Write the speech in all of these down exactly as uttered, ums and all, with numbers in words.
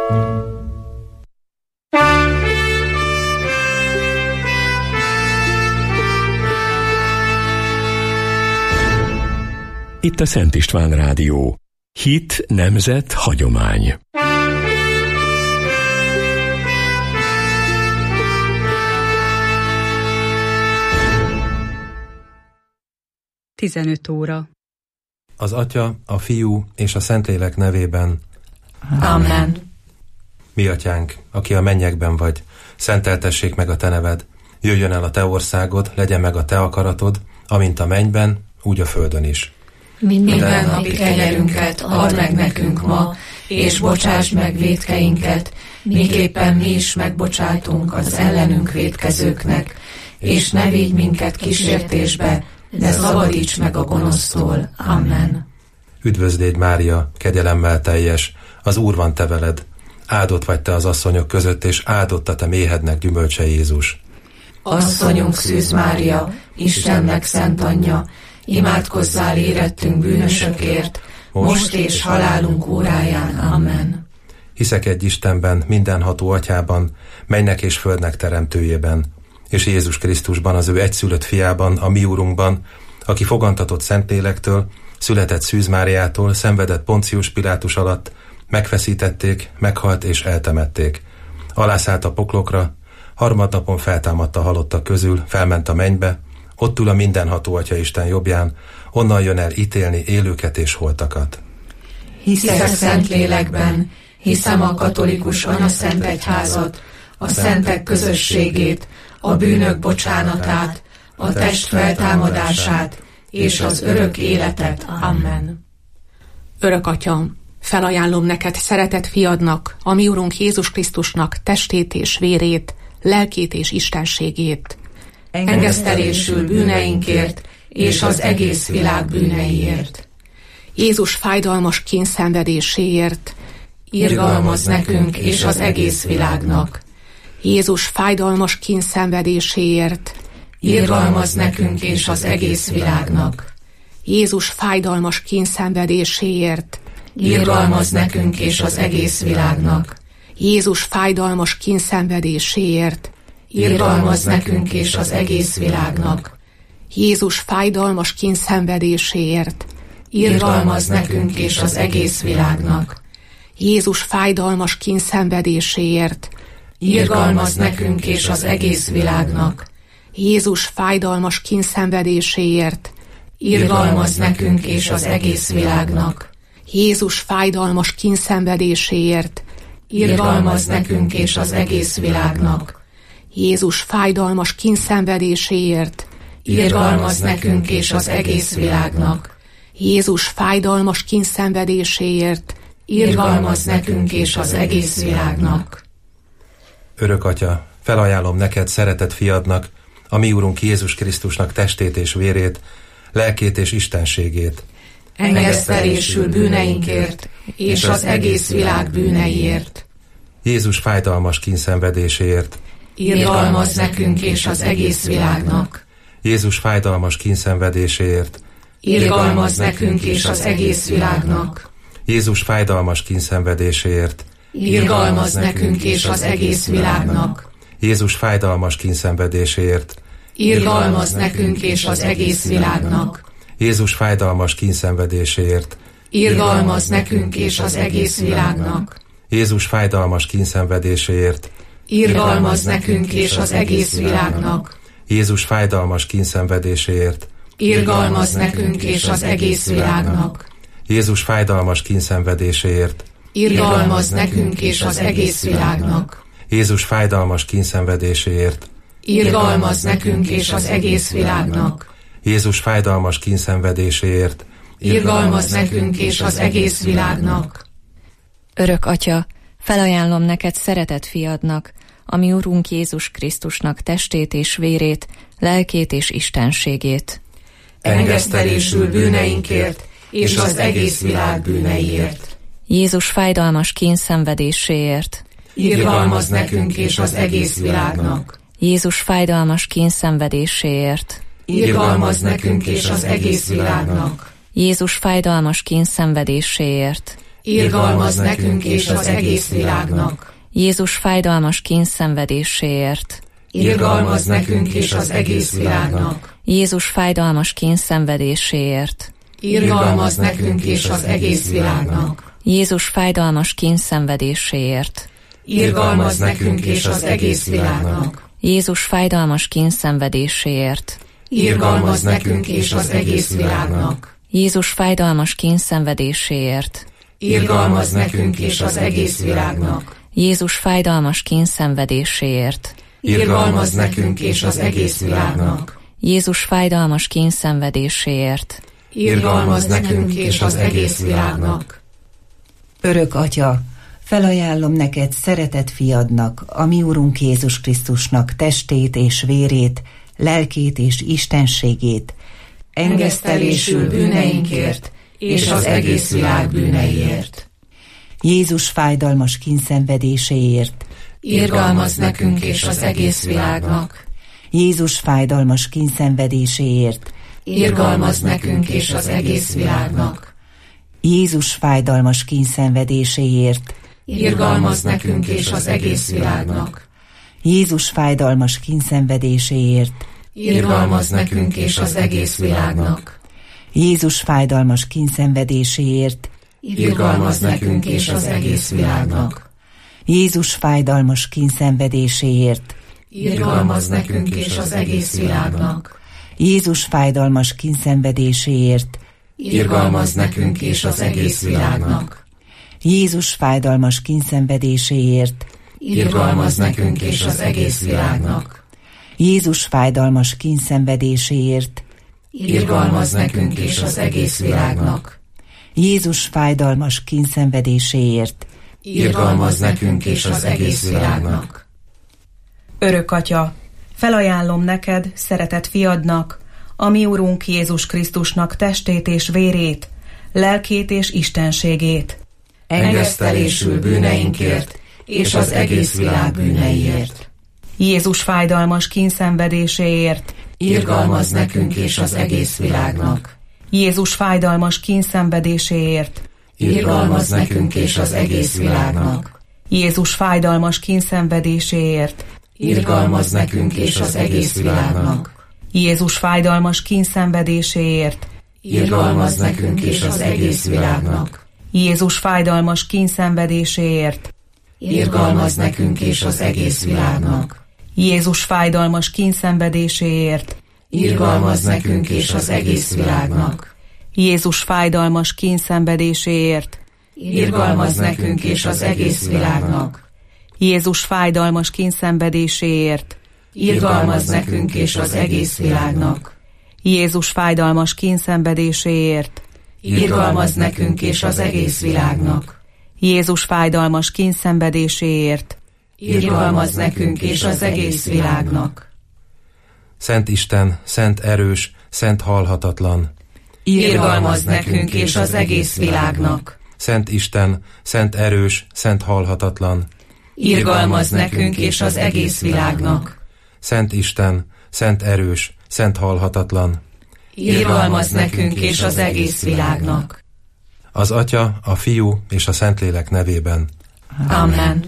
Itt a Szent István Rádió. Hit, nemzet, hagyomány. tizenöt óra. Az Atya, a Fiú és a Szentlélek nevében. Amen. Mi Atyánk, aki a mennyekben vagy, szenteltessék meg a Te neved. Jöjjön el a Te országod, legyen meg a Te akaratod, amint a mennyben, úgy a földön is. Minden napi kenyerünket add meg nekünk ma, és bocsásd meg vétkeinket, miképpen mi is megbocsátunk az ellenünk vétkezőknek, és ne vigy minket kísértésbe, de szabadíts meg a gonosztól. Amen. Üdvözlégy Mária, kegyelemmel teljes, az Úr van te veled. Áldott vagy te az asszonyok között, és áldott a te méhednek gyümölcse Jézus. Asszonyunk Szűz Mária, Istennek szent anyja, imádkozzál érettünk bűnösökért, most és halálunk óráján. Amen. Hiszek egy Istenben, mindenható Atyában, mennynek és földnek teremtőjében, és Jézus Krisztusban, az ő egyszülött fiában, a mi Úrunkban, aki fogantatott Szentlélektől, született Szűz Máriától, szenvedett Poncius Pilátus alatt, megfeszítették, meghalt és eltemették. Alászállt a poklokra, harmadnapon feltámadt a halottak közül, felment a mennybe, ott ül a mindenható Atya Isten jobbján, onnan jön el ítélni élőket és holtakat. Hiszek Szentlélekben, hiszem a katolikus anyaszent egyházat, a szentek közösségét, a bűnök bocsánatát, a test feltámadását és az örök életet. Amen. Örök Atyam, felajánlom neked szeretett fiadnak, a mi Urunk Jézus Krisztusnak testét és vérét, lelkét és istenségét, engesztelésül bűneinkért és az egész világ bűneiért. Jézus fájdalmas kényszenvedéséért, irgalmaz nekünk és az egész világnak. Jézus fájdalmas kényszenvedéséért, irgalmaz nekünk és az egész világnak. Jézus fájdalmas kényszenvedéséért, irgalmaz nekünk és az egész világnak. Jézus fájdalmas kényszenvedéséért, irgalmaz nekünk és az egész világnak. Jézus fájdalmas kényszenvedéséért, irgalmaz nekünk és az egész világnak. Jézus fájdalmas kényszenvedéséért, irgalmaz nekünk és az egész világnak. Jézus fájdalmas kényszenvedéséért, irgalmaz nekünk és az egész világnak. Jézus fájdalmas kényszenvedéséért, irgalmaz nekünk és az egész világnak. Jézus fájdalmas kényszenvedéséért, irgalmaz nekünk és az egész világnak. Jézus fájdalmas kényszenvedéséért, irgalmaz nekünk és az egész világnak. Örök Atya, felajánlom neked szeretett fiadnak, a mi Úrunk Jézus Krisztusnak testét és vérét, lelkét és istenségét. Engesztelésül bűneinkért és az egész világ bűneiért. Jézus fájdalmas kényszenvedéséért, irgalmaz nekünk és az egész világnak. Jézus fájdalmas kényszenvedéséért, irgalmaz nekünk és az egész világnak. Jézus fájdalmas kényszenvedéséért, irgalmaz nekünk és az egész világnak. Jézus fájdalmas kényszenvedéséért, irgalmaz nekünk és az egész világnak. Jézus fájdalmas kényszenvedéséért, irgalmaz nekünk és az egész világnak. Jézus fájdalmas kényszenvedéséért, irgalmaz nekünk és az egész világnak. Jézus fájdalmas kényszenvedéséért, irgalmaz nekünk és az egész világnak. Jézus fájdalmas kényszenvedéséért, irgalmaz nekünk és az egész világnak. Jézus fájdalmas kényszenvedéséért, irgalmaz nekünk és az egész világnak. Jézus fájdalmas kényszenvedéséért, irgalmaz nekünk és az egész világnak. Örök Atya, felajánlom neked szeretett fiadnak, a mi Urunk Jézus Krisztusnak testét és vérét, lelkét és istenségét. Engesztelésül bűneinkért és az egész világ bűneiért. Jézus fájdalmas kényszenvedéséért, irgalmaz nekünk és az egész világnak. Jézus fájdalmas kényszenvedéséért, irgalmaz nekünk és az egész világnak. Jézus fájdalmas kényszenvedéséért, irgalmazz nekünk és az egész világnak. Jézus fájdalmas kényszenvedéséért, irgalmazz nekünk és az egész világnak. Jézus fájdalmas kényszenvedéséért, irgalmazz nekünk és az egész világnak. Jézus fájdalmas kényszenvedéséért, irgalmazz nekünk és az egész világnak. Jézus fájdalmas kényszenvedéséért, irgalmazz nekünk és az egész világnak. Jézus fájdalmas kényszenvedéséért, irgalmazz nekünk és az egész világnak. Jézus fájdalmas kényszenvedéséért, irgalmazz nekünk és az egész világnak. Jézus fájdalmas kényszenvedéséért, irgalmazz nekünk és az egész világnak. Örök Atya, felajánlom neked szeretett fiadnak, a mi Urunk Jézus Krisztusnak testét és vérét, lelkét és istenségét, engesztelésül bűneinkért és az egész világ bűneiért. Jézus fájdalmas kínszenvedéséért, irgalmazz nekünk és az egész világnak. Jézus fájdalmas kínszenvedéséért, irgalmazz nekünk és az egész világnak. Jézus fájdalmas kínszenvedéséért, irgalmazz nekünk és az egész világnak. Jézus fájdalmas kínszenvedéséért, irgalmazz nekünk és az egész világnak. Jézus fájdalmas kínszenvedéséért, irgalmazz nekünk és az egész világnak. Jézus fájdalmas kínszenvedéséért, irgalmazz nekünk és az egész világnak. Jézus fájdalmas kínszenvedéséért, irgalmazz nekünk és az egész világnak. Jézus fájdalmas kínszenvedéséért, irgalmazz nekünk és az egész világnak. Jézus fájdalmas kínszenvedéséért, irgalmazz nekünk és az egész világnak. Jézus fájdalmas kínszenvedéséért, irgalmazz nekünk és az egész világnak. Örök Atya, felajánlom neked, szeretett fiadnak, a mi Urunk Jézus Krisztusnak testét és vérét, lelkét és istenségét, engesztelésül bűneinkért és az egész világ bűneiért. Jézus fájdalmas kínszenvedéséért, irgalmazz nekünk és az egész világnak. Jézus fájdalmas kínszenvedéséért, irgalmazz nekünk és az egész világnak. Jézus fájdalmas kínszenvedéséért, irgalmazz nekünk és az egész világnak. Jézus fájdalmas kínszenvedéséért, irgalmazz nekünk és az egész világnak. Jézus fájdalmas kínszenvedéséért, irgalmazz nekünk és az egész világnak. Jézus fájdalmas kínszenvedéséért, irgalmazz nekünk és az egész világnak. Jézus fájdalmas kínszenvedéséért, irgalmazz nekünk és az egész világnak. Jézus fájdalmas kínszenvedéséért, irgalmazz nekünk és az egész világnak. Jézus fájdalmas kínszenvedéséért, irgalmazz nekünk és az egész világnak. Jézus fájdalmas kínszenvedéséért, irgalmazz nekünk és az egész világnak. Szent Isten, szent erős, szent halhatatlan, irgalmazz nekünk és az egész világnak. Szent Isten, szent erős, szent halhatatlan, irgalmazz nekünk és az egész világnak. Szent Isten, szent erős, szent halhatatlan, irgalmazz nekünk és az egész világnak. Az Atya, a Fiú és a Szentlélek nevében. Amen.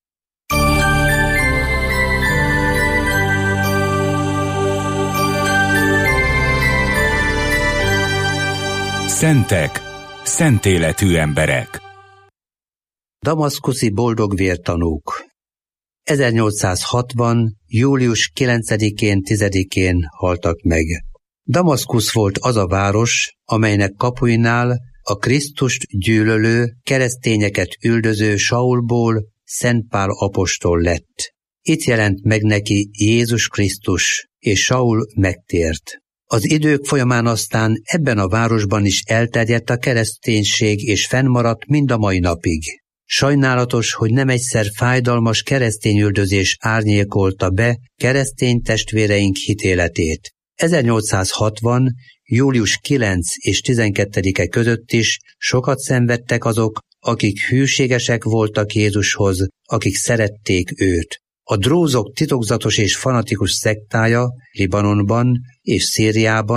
Szentek, szent életű emberek. Damaszkuszi boldogvértanúk. ezernyolcszázhatvan. július kilencedikén, tizedikén haltak meg. Damaszkusz volt az a város, amelynek kapuinál a Krisztust gyűlölő, keresztényeket üldöző Saulból Szent Pál apostol lett. Itt jelent meg neki Jézus Krisztus, és Saul megtért. Az idők folyamán aztán ebben a városban is elterjedt a kereszténység, és fennmaradt mind a mai napig. Sajnálatos, hogy nem egyszer fájdalmas keresztényüldözés árnyékolta be keresztény testvéreink hitéletét. ezernyolcszázhatvan. július kilencedike és tizenkettedike között is sokat szenvedtek azok, akik hűségesek voltak Jézushoz, akik szerették őt. A drózok titokzatos és fanatikus szektája Libanonban és Szíriában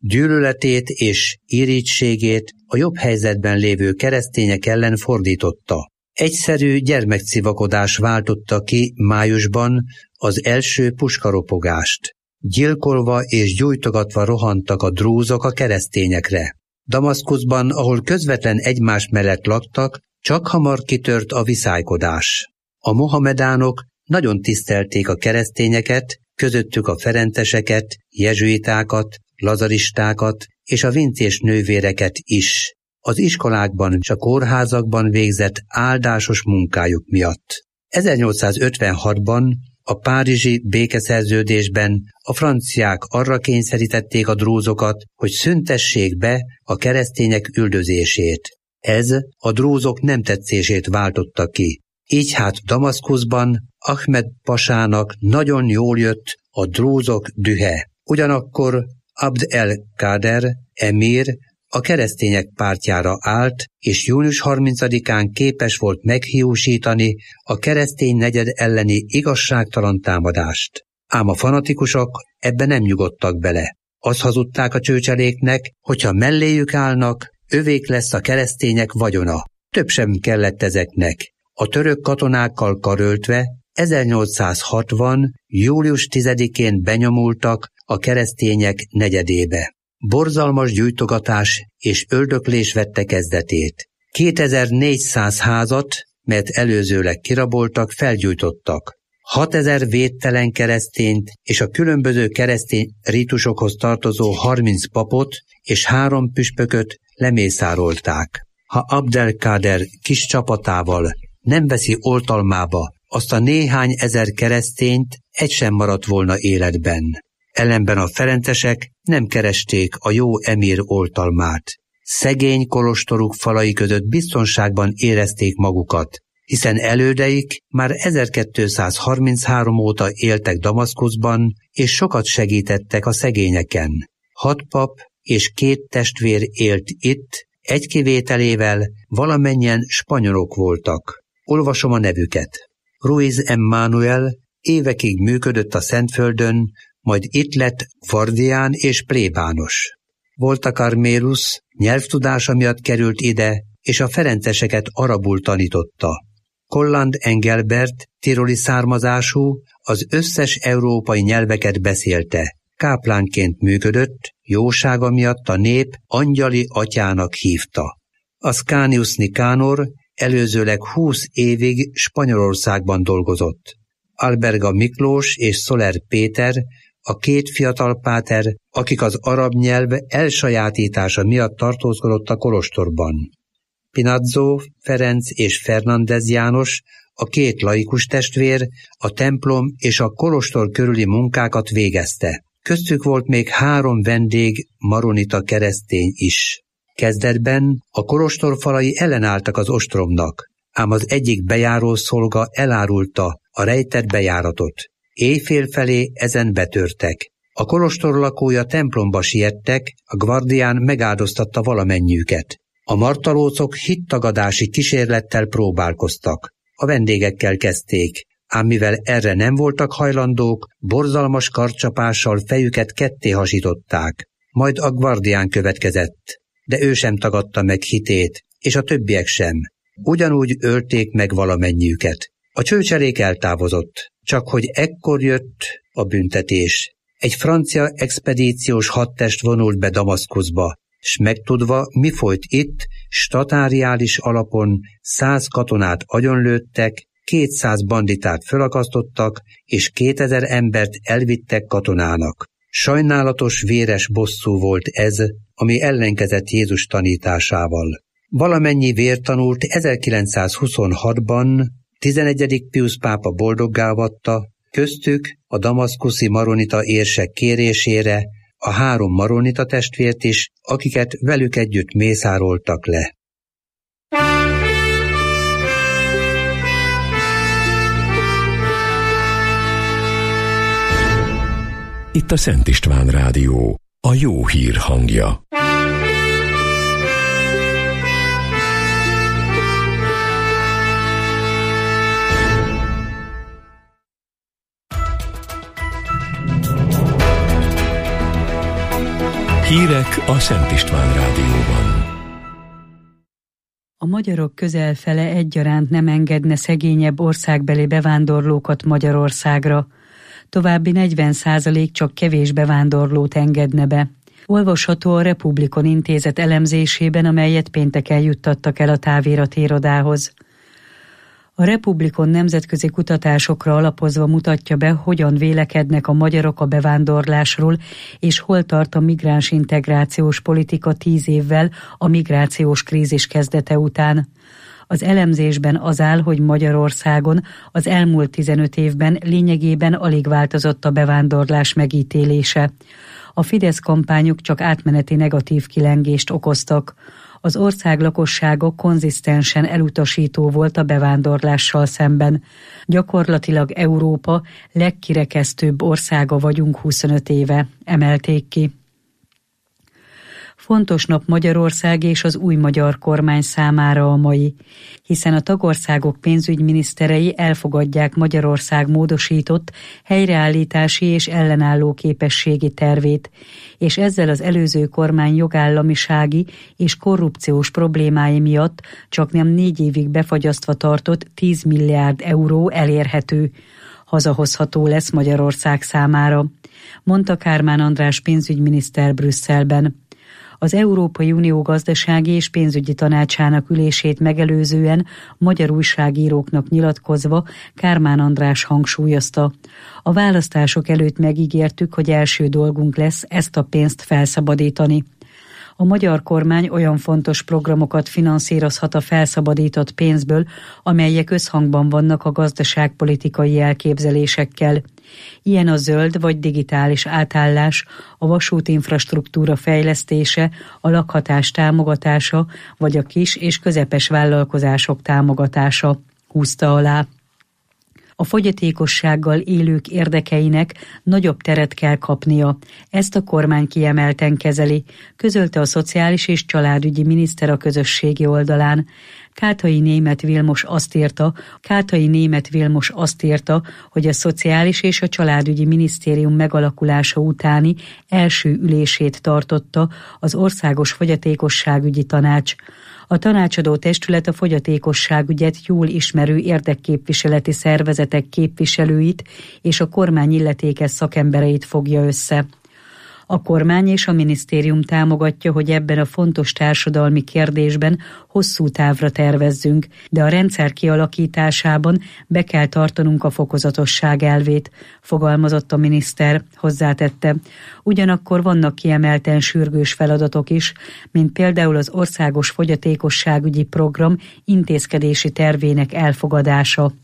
gyűlöletét és irítségét a jobb helyzetben lévő keresztények ellen fordította. Egyszerű gyermekcivakodás váltotta ki májusban az első puskaropogást. Gyilkolva és gyújtogatva rohantak a drúzok a keresztényekre. Damaszkuszban, ahol közvetlen egymás mellett laktak, csak hamar kitört a viszálykodás. A mohamedánok nagyon tisztelték a keresztényeket, közöttük a ferenceseket, jezsuitákat, lazaristákat és a vincés nővéreket is, az iskolákban és a kórházakban végzett áldásos munkájuk miatt. ezernyolcszázötvenhatban a párizsi békeszerződésben a franciák arra kényszerítették a drúzokat, hogy szüntessék be a keresztények üldözését. Ez a drúzok nem tetszését váltotta ki. Így hát Damaszkuszban Ahmed pasának nagyon jól jött a drúzok dühe. Ugyanakkor Abd el-Kader emír a keresztények pártjára állt, és június harmincadikán képes volt meghiúsítani a keresztény negyed elleni igazságtalan támadást. Ám a fanatikusok ebbe nem nyugodtak bele. Azt hazudták a csőcseléknek, hogyha melléjük állnak, övék lesz a keresztények vagyona. Több sem kellett ezeknek. A török katonákkal karöltve ezernyolcszázhatvan. július tizedikén benyomultak a keresztények negyedébe. Borzalmas gyújtogatás és öldöklés vette kezdetét. kétezer-négyszáz házat, mert előzőleg kiraboltak, felgyújtottak. hatezer védtelen keresztényt és a különböző keresztény rítusokhoz tartozó harminc papot és három püspököt lemészárolták. Ha Abd el-Kader kis csapatával nem veszi oltalmába azt a néhány ezer keresztényt, egy sem maradt volna életben. Ellenben a ferencesek nem keresték a jó emír oltalmát. Szegény kolostoruk falai között biztonságban érezték magukat, hiszen elődeik már ezerkétszázharminchárom óta éltek Damaszkuszban, és sokat segítettek a szegényeken. Hat pap és két testvér élt itt, egy kivételével valamennyien spanyolok voltak. Olvasom a nevüket. Ruiz Emmanuel évekig működött a Szentföldön, majd itt lett gvardián és plébános. Volta Carmélus nyelvtudása miatt került ide, és a ferenceseket arabul tanította. Kolland Engelbert tiroli származású, az összes európai nyelveket beszélte. Káplánként működött, jósága miatt a nép angyali atyának hívta. Ascanius Nicanor előzőleg húsz évig Spanyolországban dolgozott. Alberga Miklós és Szoler Péter, a két fiatal páter, akik az arab nyelv elsajátítása miatt tartózkodott a kolostorban. Pinazzo Ferenc és Fernández János, a két laikus testvér, a templom és a kolostor körüli munkákat végezte. Köztük volt még három vendég maronita keresztény is. Kezdetben a kolostor falai ellenálltak az ostromnak, ám az egyik bejáró szolga elárulta a rejtett bejáratot. Éjfél felé ezen betörtek. A kolostor lakója templomba siettek, a gvardián megáldoztatta valamennyiüket. A martalócok hittagadási kísérlettel próbálkoztak. A vendégekkel kezdték, ám mivel erre nem voltak hajlandók, borzalmas karcsapással fejüket ketté hasították. Majd a gvardián következett, de ő sem tagadta meg hitét, és a többiek sem. Ugyanúgy ölték meg valamennyiüket. A csőcselék eltávozott, csak hogy ekkor jött a büntetés. Egy francia expedíciós hadtest vonult be Damaszkuszba, s megtudva, mi folyt itt, statáriális alapon száz katonát agyonlőttek, kétszáz banditát fölakasztottak, és kétezer embert elvittek katonának. Sajnálatos, véres bosszú volt ez, ami ellenkezett Jézus tanításával. Valamennyi vértanult ezerkilencszázhuszonhatban tizenegyedik Piusz pápa boldoggá avatta, köztük a damaszkuszi maronita érsek kérésére a három maronita testvért is, akiket velük együtt mészároltak le. Itt a Szent István Rádió, a jó hír hangja. Hírek a Szent István Rádióban. A magyarok közel fele egyaránt nem engedne szegényebb országbeli bevándorlókat Magyarországra. További negyven százalék csak kevés bevándorlót engedne be. Olvasható a Republikon Intézet elemzésében, amelyet pénteken juttattak el a távirati irodához. A Republikon nemzetközi kutatásokra alapozva mutatja be, hogyan vélekednek a magyarok a bevándorlásról, és hol tart a migráns integrációs politika tíz évvel a migrációs krízis kezdete után. Az elemzésben az áll, hogy Magyarországon az elmúlt tizenöt évben lényegében alig változott a bevándorlás megítélése. A Fidesz kampányok csak átmeneti negatív kilengést okoztak. Az ország lakossága konzisztensen elutasító volt a bevándorlással szemben. Gyakorlatilag Európa legkirekesztőbb országa vagyunk huszonöt éve, emelték ki. Fontos nap Magyarország és az új magyar kormány számára a mai, hiszen a tagországok pénzügyminiszterei elfogadják Magyarország módosított helyreállítási és ellenálló képességi tervét, és ezzel az előző kormány jogállamisági és korrupciós problémái miatt csak nem négy évig befagyasztva tartott tíz milliárd euró elérhető, hazahozható lesz Magyarország számára, mondta Kármán András pénzügyminiszter Brüsszelben. Az Európai Unió gazdasági és pénzügyi tanácsának ülését megelőzően magyar újságíróknak nyilatkozva Kármán András hangsúlyozta. A választások előtt megígértük, hogy első dolgunk lesz ezt a pénzt felszabadítani. A magyar kormány olyan fontos programokat finanszírozhat a felszabadított pénzből, amelyek összhangban vannak a gazdaságpolitikai elképzelésekkel. Ilyen a zöld vagy digitális átállás, a vasútinfrastruktúra fejlesztése, a lakhatás támogatása, vagy a kis és közepes vállalkozások támogatása, húzta alá. A fogyatékossággal élők érdekeinek nagyobb teret kell kapnia. Ezt a kormány kiemelten kezeli, közölte a Szociális és Családügyi Miniszter a közösségi oldalán. Káltai Németh Vilmos azt írta, Káltai Németh Vilmos azt írta, hogy a Szociális és a Családügyi Minisztérium megalakulása utáni első ülését tartotta az Országos Fogyatékosságügyi Tanács. A tanácsadó testület a fogyatékosságügyet jól ismerő érdekképviseleti szervezetek képviselőit és a kormány illetékes szakembereit fogja össze. A kormány és a minisztérium támogatja, hogy ebben a fontos társadalmi kérdésben hosszú távra tervezzünk, de a rendszer kialakításában be kell tartanunk a fokozatosság elvét, fogalmazott a miniszter, hozzátette. Ugyanakkor vannak kiemelten sürgős feladatok is, mint például az Országos Fogyatékosságügyi Program intézkedési tervének elfogadása.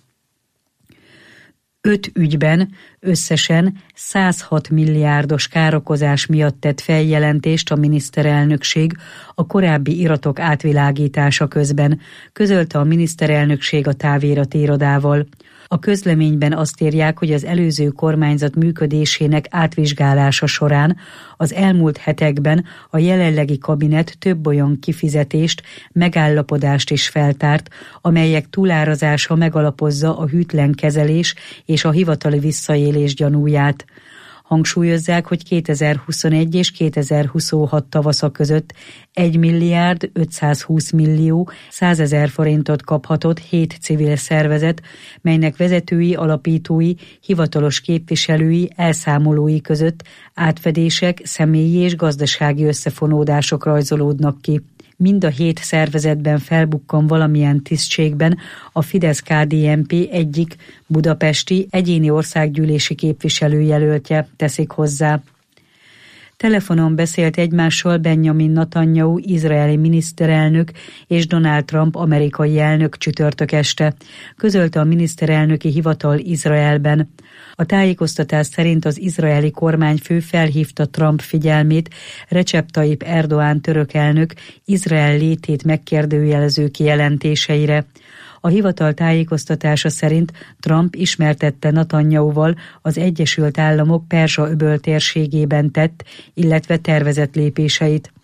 Öt ügyben összesen százhat milliárdos károkozás miatt tett feljelentést a miniszterelnökség a korábbi iratok átvilágítása közben, közölte a miniszterelnökség a távirati irodával. A közleményben azt írják, hogy az előző kormányzat működésének átvizsgálása során az elmúlt hetekben a jelenlegi kabinet több olyan kifizetést, megállapodást is feltárt, amelyek túlárazása megalapozza a hűtlen kezelés és a hivatali visszaélés gyanúját. Hangsúlyozzák, hogy kétezer-huszonegy és kétezer-huszonhat tavasza között egy milliárd ötszázhúsz millió százezer forintot kaphatott hét civil szervezet, melynek vezetői, alapítói, hivatalos képviselői, elszámolói között átfedések, személyi és gazdasági összefonódások rajzolódnak ki. Mind a hét szervezetben felbukkan valamilyen tisztségben a Fidesz-ká dé en pé egyik budapesti egyéni országgyűlési képviselőjelöltje, teszik hozzá. Telefonon beszélt egymással Benjamin Netanyahu izraeli miniszterelnök és Donald Trump amerikai elnök csütörtök este, közölte a miniszterelnöki hivatal Izraelben. A tájékoztatás szerint az izraeli kormányfő felhívta Trump figyelmét Recep Tayyip Erdoğan török elnök Izrael létét megkérdőjelező kijelentéseire. A hivatal tájékoztatása szerint Trump ismertette Netanyahuval az Egyesült Államok Perzsa-öböl térségében tett, illetve tervezett lépéseit.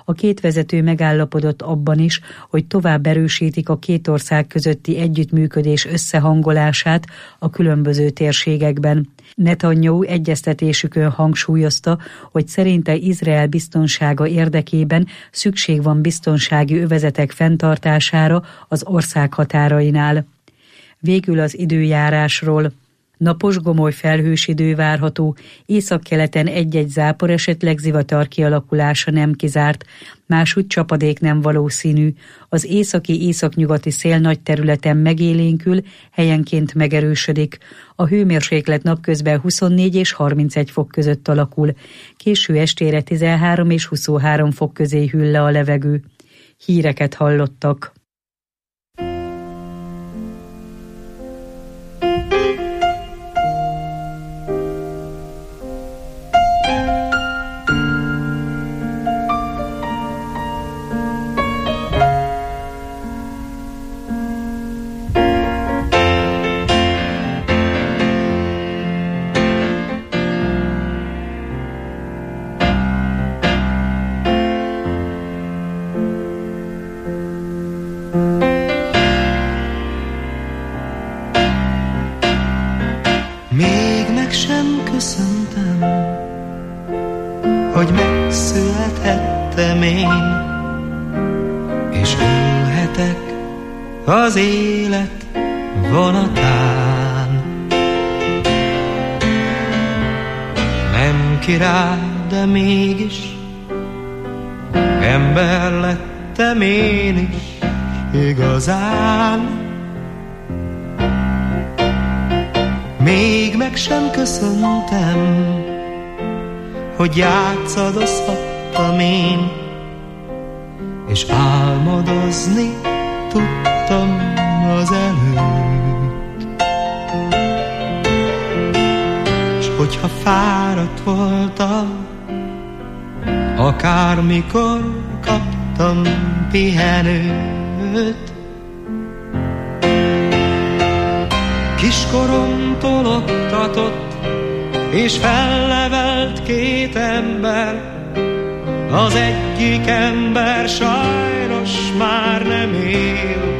A két vezető megállapodott abban is, hogy tovább erősítik a két ország közötti együttműködés összehangolását a különböző térségekben. Netanyahu egyeztetésükön hangsúlyozta, hogy szerinte Izrael biztonsága érdekében szükség van biztonsági övezetek fenntartására az ország határainál. Végül az időjárásról. Napos, gomoly felhős idő várható, északkeleten egy-egy zápor, esetleg zivatar kialakulása nem kizárt, máshogy csapadék nem valószínű. Az északi északnyugati szél nagy területen megélénkül, helyenként megerősödik. A hőmérséklet napközben huszonnégy és harmincegy fok között alakul. Késő estére tizenhárom és huszonhárom fok közé hűl le a levegő. Híreket hallottak. Hogy megszülethettem én, és ülhetek az élet vonatán. Nem király, de mégis ember lettem én is igazán. Még meg sem köszöntem, hogy játszadozhattam én, és álmodozni tudtam az előtt. És hogyha fáradt voltam, akármikor kaptam pihenőt. Kiskoromtól oktatott és fellevelt két ember, az egyik ember sajnos már nem él.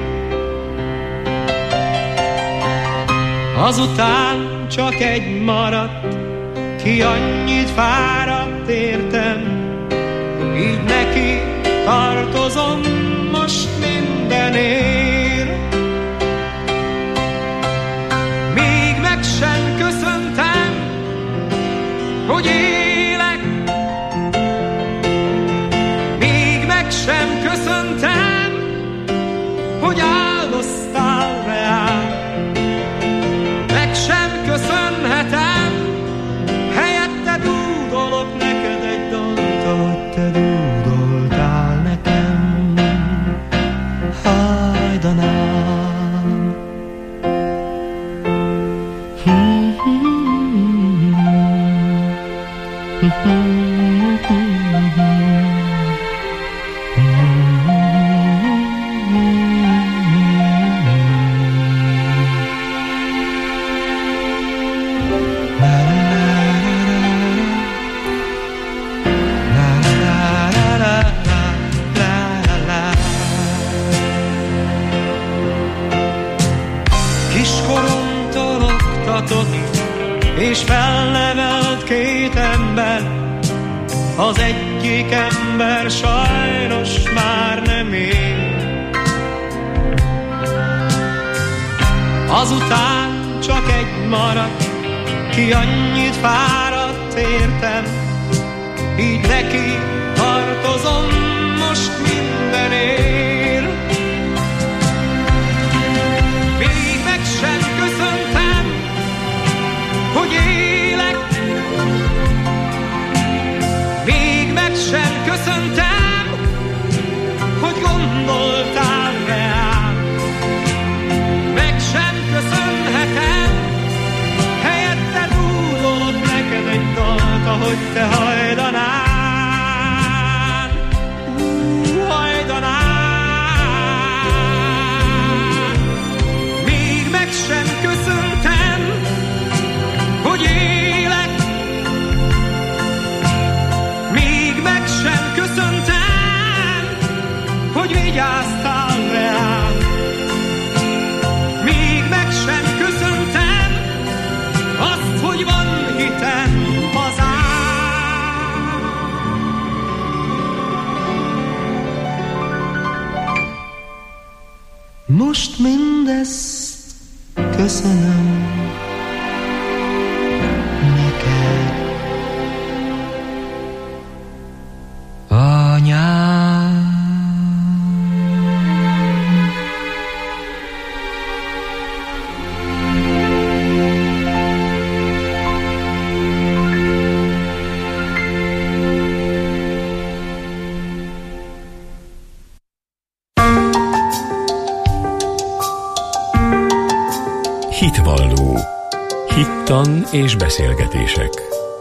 Azután csak egy maradt, ki annyit fáradt értem, így neki tartozom most mindenért. Még meg sem köszöntem, hogy élek, még meg sem köszöntem, hogy áldoztál reám. Meg sem köszönhetem, helyette dúdolok neked egy dalt, ahogy te dúdoltál nekem. Hajdanám. Kiskoromtól oktatott és felnevelt két ember, az egyik ember sajnos már nem él. Azután csak egy maradt, ki annyit fáradt értem, így neki tartozom most mindenért. Még meg sem köszöntem, hogy élek, még meg sem köszöntem, hogy gondoltál rám. Meg sem köszönhetem, helyette dúdolok neked egy dalt, ahogy te hajdanál. Még meg sem köszöntem, hogy élek, még meg sem köszöntem, most mindezt köszönöm neked. Anyám, Hitvalló. Hittan és beszélgetések.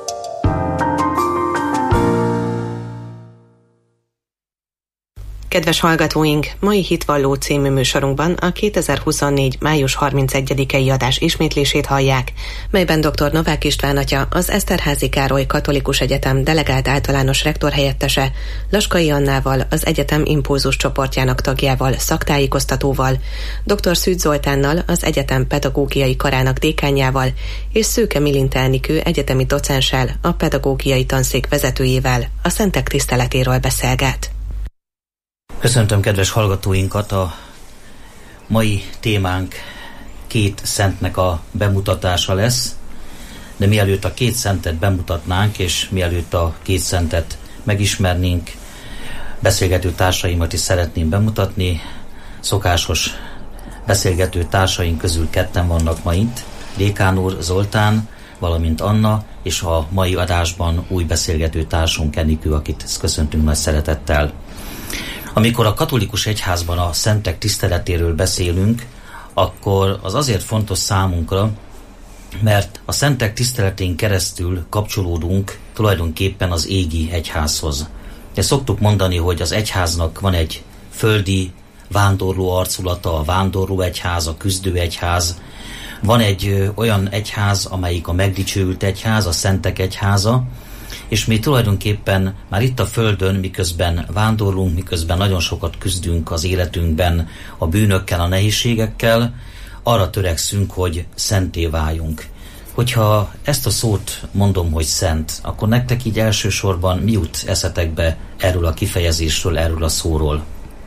Kedves hallgatóink, mai Hitvalló című műsorunkban a kétezer-huszonnégy. május harmincegyedikei adás ismétlését hallják, melyben dr. Novák István atya, az Eszterházy Károly Katolikus Egyetem delegált általános rektor helyettese, Laskai Annával, az egyetem impulzus csoportjának tagjával, szaktájékoztatóval, dr. Szűcs Zoltánnal, az egyetem pedagógiai karának dékánjával, és Szőke Milinta Enikő egyetemi docenssel, a pedagógiai tanszék vezetőjével a szentek tiszteletéről beszélget. Köszöntöm kedves hallgatóinkat, a mai témánk két szentnek a bemutatása lesz, de mielőtt a két szentet bemutatnánk, és mielőtt a két szentet megismernénk, beszélgető társaimat is szeretném bemutatni. Szokásos beszélgető társaink közül ketten vannak ma itt, Dékán úr, Zoltán, valamint Anna, és a mai adásban új beszélgető társunk Enikő, akit köszöntünk nagy szeretettel. Amikor a katolikus egyházban a szentek tiszteletéről beszélünk, akkor az azért fontos számunkra, mert a szentek tiszteletén keresztül kapcsolódunk tulajdonképpen az égi egyházhoz. De szoktuk mondani, hogy az egyháznak van egy földi vándorló arculata, a vándorló egyház, a küzdő egyház, van egy olyan egyház, amelyik a megdicsőült egyház, a szentek egyháza, és mi tulajdonképpen már itt a Földön, miközben vándorlunk, miközben nagyon sokat küzdünk az életünkben a bűnökkel, a nehézségekkel, arra törekszünk, hogy szenté váljunk. Hogyha ezt a szót mondom, hogy szent, akkor nektek így elsősorban mi jut eszetekbe erről a kifejezésről, erről a szóról?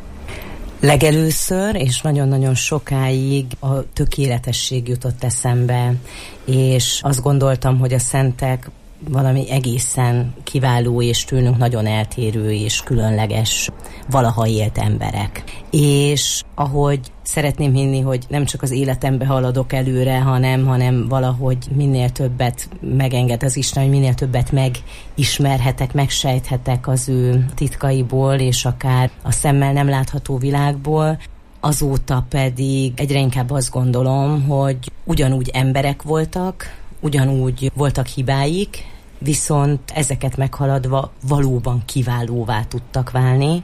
Legelőször, és nagyon-nagyon sokáig a tökéletesség jutott eszembe, és azt gondoltam, hogy a szentek valami egészen kiváló és tőlünk nagyon eltérő és különleges valaha élt emberek. És ahogy szeretném hinni, hogy nem csak az életembe haladok előre, hanem, hanem valahogy minél többet megenged az Isten, hogy minél többet megismerhetek, megsejthetek az ő titkaiból, és akár a szemmel nem látható világból. Azóta pedig egyre inkább azt gondolom, hogy ugyanúgy emberek voltak, ugyanúgy voltak hibáik, viszont ezeket meghaladva valóban kiválóvá tudtak válni,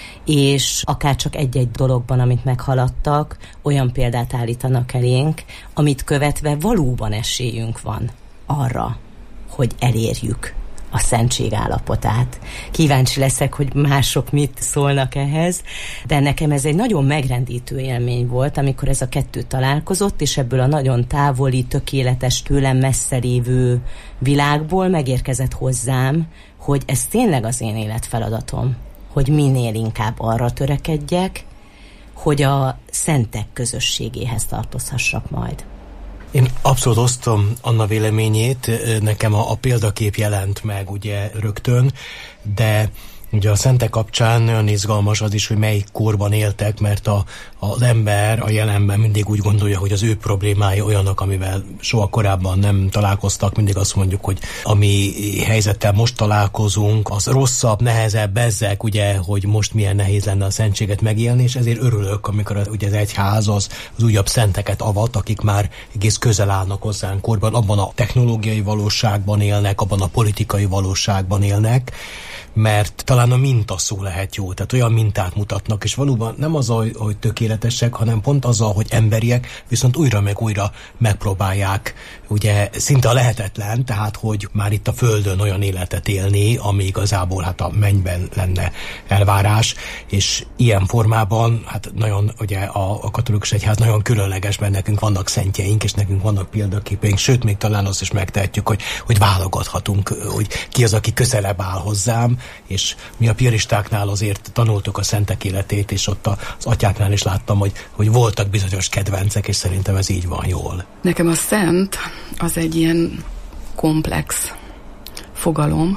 és akár csak egy-egy dologban, amit meghaladtak, olyan példát állítanak elénk, amit követve valóban esélyünk van arra, hogy elérjük a szentség állapotát. Kíváncsi leszek, hogy mások mit szólnak ehhez, de nekem ez egy nagyon megrendítő élmény volt, amikor ez a kettő találkozott, és ebből a nagyon távoli, tökéletes, tőlem messze lévő világból megérkezett hozzám, hogy ez tényleg az én életfeladatom, hogy minél inkább arra törekedjek, hogy a szentek közösségéhez tartozhassak majd. Én abszolút osztom Anna véleményét, nekem a, a példakép jelent meg ugye rögtön, de ugye a szentek kapcsán nagyon izgalmas az is, hogy melyik korban éltek, mert a, az ember a jelenben mindig úgy gondolja, hogy az ő problémái olyanok, amivel soha korábban nem találkoztak, mindig azt mondjuk, hogy ami helyzettel most találkozunk, az rosszabb, nehezebb, bezzeg, ugye, hogy most milyen nehéz lenne a szentséget megélni, és ezért örülök, amikor az, ugye az egyház az, az újabb szenteket avat, akik már egész közel állnak hozzánk korban, abban a technológiai valóságban élnek, abban a politikai valóságban élnek, mert talán a mintaszó lehet jó, tehát olyan mintát mutatnak, és valóban nem az, hogy tökéletesek, hanem pont azzal, hogy emberiek, viszont újra meg újra megpróbálják, ugye szinte a lehetetlen, tehát hogy már itt a Földön olyan életet élni, ami igazából hát a mennyben lenne elvárás, és ilyen formában, hát nagyon, ugye a, a katolikus egyház nagyon különleges, mert nekünk vannak szentjeink, és nekünk vannak példaképeink, sőt, még talán azt is megtehetjük, hogy, hogy válogathatunk, hogy ki az, aki közelebb áll hozzám, és mi a piaristáknál azért tanultuk a szentek életét, és ott az atyáknál is láttam, hogy, hogy voltak bizonyos kedvencek, és szerintem ez így van jól. Nekem a szent az egy ilyen komplex fogalom.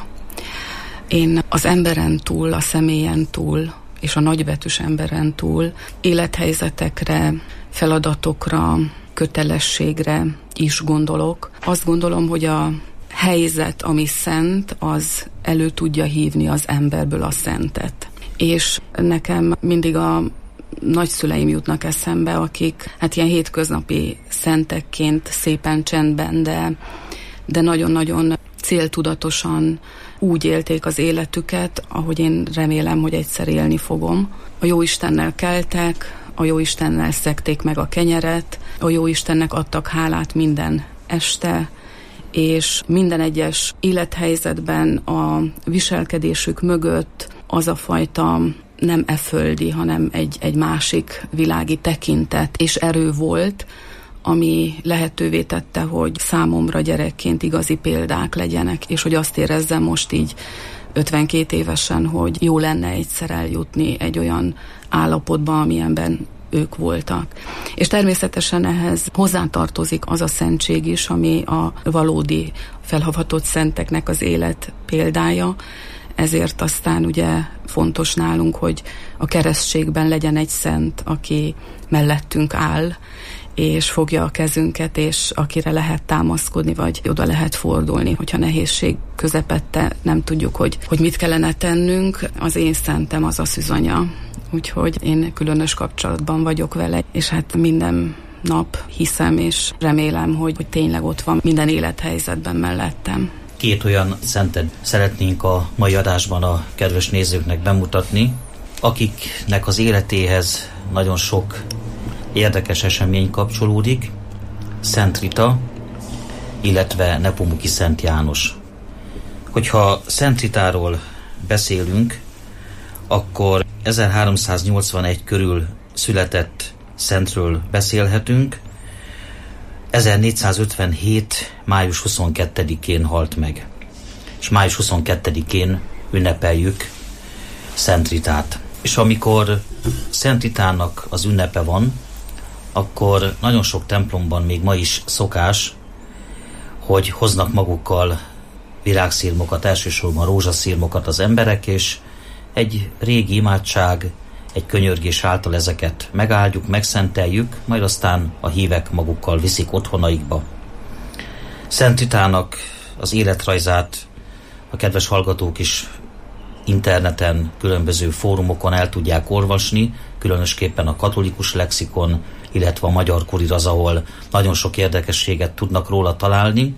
Én az emberen túl, a személyen túl, és a nagybetűs emberen túl élethelyzetekre, feladatokra, kötelességre is gondolok. Azt gondolom, hogy a helyzet, ami szent, az elő tudja hívni az emberből a szentet. És nekem mindig a nagyszüleim jutnak eszembe, akik hát ilyen hétköznapi szentekként szépen csendben, de, de nagyon-nagyon céltudatosan úgy élték az életüket, ahogy én remélem, hogy egyszer élni fogom. A Jóistennel keltek, a Jóistennel szekték meg a kenyeret, a Jóistennek adtak hálát minden este, és minden egyes élethelyzetben a viselkedésük mögött az a fajta nem e földi, hanem egy, egy másik világi tekintet és erő volt, ami lehetővé tette, hogy számomra gyerekként igazi példák legyenek, és hogy azt érezzem most így ötvenkét évesen, hogy jó lenne egyszer eljutni egy olyan állapotba, amilyenben ők voltak. És természetesen ehhez hozzátartozik az a szentség is, ami a valódi felhavatott szenteknek az élet példája. Ezért aztán ugye fontos nálunk, hogy a keresztségben legyen egy szent, aki mellettünk áll, és fogja a kezünket, és akire lehet támaszkodni, vagy oda lehet fordulni, hogyha nehézség közepette nem tudjuk, hogy, hogy mit kellene tennünk. Az én szentem az a szűzanya, úgyhogy én különös kapcsolatban vagyok vele, és hát minden nap hiszem, és remélem, hogy, hogy tényleg ott van minden élethelyzetben mellettem. Két olyan szentet szeretnénk a mai adásban a kedves nézőknek bemutatni, akiknek az életéhez nagyon sok érdekes esemény kapcsolódik. Szent Rita, illetve Nepomuki Szent János. Hogyha Szent Ritáról beszélünk, akkor ezerháromszáznyolcvanegy körül született szentről beszélhetünk. ezernégyszázötvenhét. május huszonkettedikén halt meg. És május huszonkettedikén ünnepeljük Szent Ritát. És amikor Szent Ritának az ünnepe van, akkor nagyon sok templomban még ma is szokás, hogy hoznak magukkal virágszirmokat, elsősorban rózsaszirmokat az emberek, és egy régi imádság, egy könyörgés által ezeket megáldjuk, megszenteljük, majd aztán a hívek magukkal viszik otthonaikba. Szent Ritának az életrajzát a kedves hallgatók is interneten, különböző fórumokon el tudják olvasni, különösképpen a katolikus lexikon, illetve a Magyar Kuriraz, ahol nagyon sok érdekességet tudnak róla találni.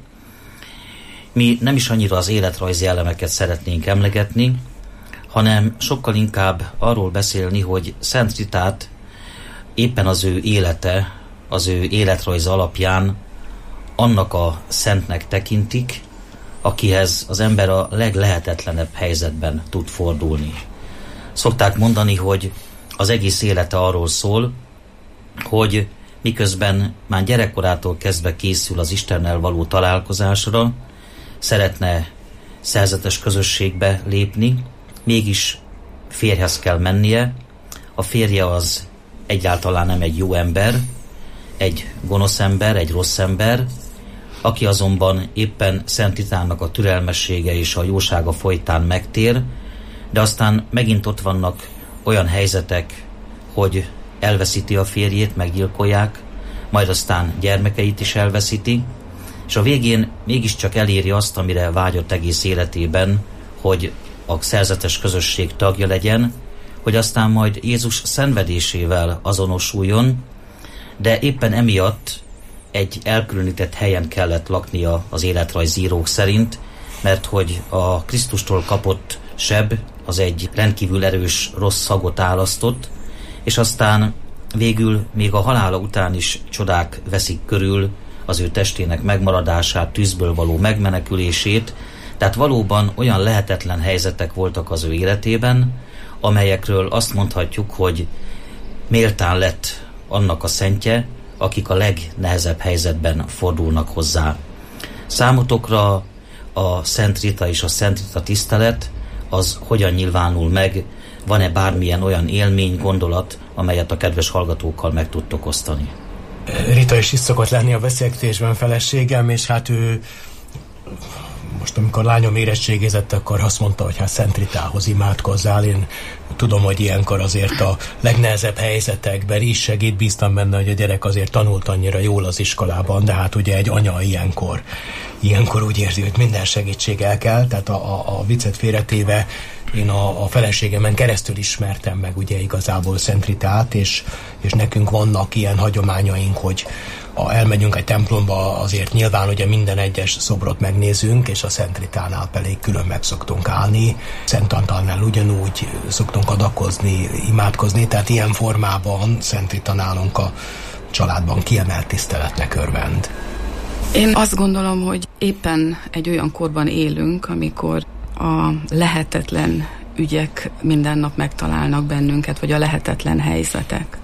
Mi nem is annyira az életrajzi elemeket szeretnénk emlegetni, hanem sokkal inkább arról beszélni, hogy Szent Ritát éppen az ő élete, az ő életrajz alapján annak a szentnek tekintik, akihez az ember a leglehetetlenebb helyzetben tud fordulni. Szokták mondani, hogy az egész élete arról szól, hogy miközben már gyerekkorától kezdve készül az Istennel való találkozásra, szeretne szerzetes közösségbe lépni, mégis férjhez kell mennie. A férje az egyáltalán nem egy jó ember, egy gonosz ember, egy rossz ember, aki azonban éppen Szent Ritának a türelmessége és a jósága folytán megtér, de aztán megint ott vannak olyan helyzetek, hogy elveszíti a férjét, meggyilkolják, majd aztán gyermekeit is elveszíti, és a végén mégiscsak eléri azt, amire vágyott egész életében, hogy a szerzetes közösség tagja legyen, hogy aztán majd Jézus szenvedésével azonosuljon, de éppen emiatt egy elkülönített helyen kellett laknia az életrajzírók szerint, mert hogy a Krisztustól kapott seb az egy rendkívül erős rossz szagot álasztott, és aztán végül még a halála után is csodák veszik körül az ő testének megmaradását, tűzből való megmenekülését, tehát valóban olyan lehetetlen helyzetek voltak az ő életében, amelyekről azt mondhatjuk, hogy méltán lett annak a szentje, akik a legnehezebb helyzetben fordulnak hozzá. Számotokra a Szent Rita és a Szent Rita tisztelet az hogyan nyilvánul meg, van-e bármilyen olyan élmény, gondolat, amelyet a kedves hallgatókkal meg tudtok osztani? Rita is itt szokott lenni a beszélgetésben feleségem, és hát ő most amikor lányom érettségizett, akkor azt mondta, hogy hát Szent Ritához imádkozzál. Én tudom, hogy ilyenkor azért a legnehezebb helyzetekben is segít, bíztam benne, hogy a gyerek azért tanult annyira jól az iskolában, de hát ugye egy anya ilyenkor, ilyenkor úgy érzi, hogy minden segítség el kell, tehát a, a, a viccet félretéve én a, a feleségemen keresztül ismertem meg ugye igazából Szent Ritát, és, és nekünk vannak ilyen hagyományaink, hogy ha elmegyünk egy templomba, azért nyilván ugye minden egyes szobrot megnézünk, és a Szent Ritánál pedig külön meg szoktunk állni. Szent Antallnál ugyanúgy szoktunk adakozni, imádkozni, tehát ilyen formában Szent Rita nálunk a családban kiemelt tiszteletnek örvend. Én azt gondolom, hogy éppen egy olyan korban élünk, amikor a lehetetlen ügyek minden nap megtalálnak bennünket, vagy a lehetetlen helyzetek.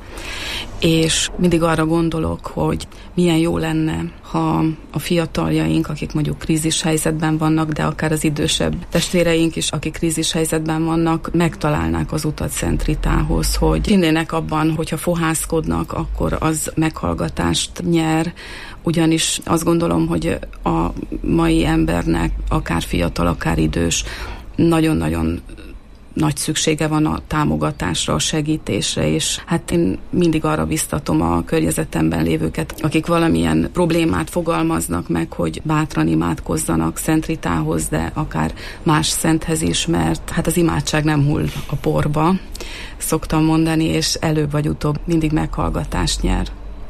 És mindig arra gondolok, hogy milyen jó lenne, ha a fiataljaink, akik mondjuk krízis helyzetben vannak, de akár az idősebb testvéreink is, akik krízis helyzetben vannak, megtalálnák az utat Szent Ritához, hogy hinnének abban, hogyha fohászkodnak, akkor az meghallgatást nyer, ugyanis azt gondolom, hogy a mai embernek, akár fiatal, akár idős, nagyon-nagyon nagy szüksége van a támogatásra, a segítésre, és hát én mindig arra biztatom a környezetemben lévőket, akik valamilyen problémát fogalmaznak meg, hogy bátran imádkozzanak Szent Ritához, de akár más szenthez is, mert hát az imádság nem hull a porba, szoktam mondani, és előbb vagy utóbb mindig meghallgatást nyer.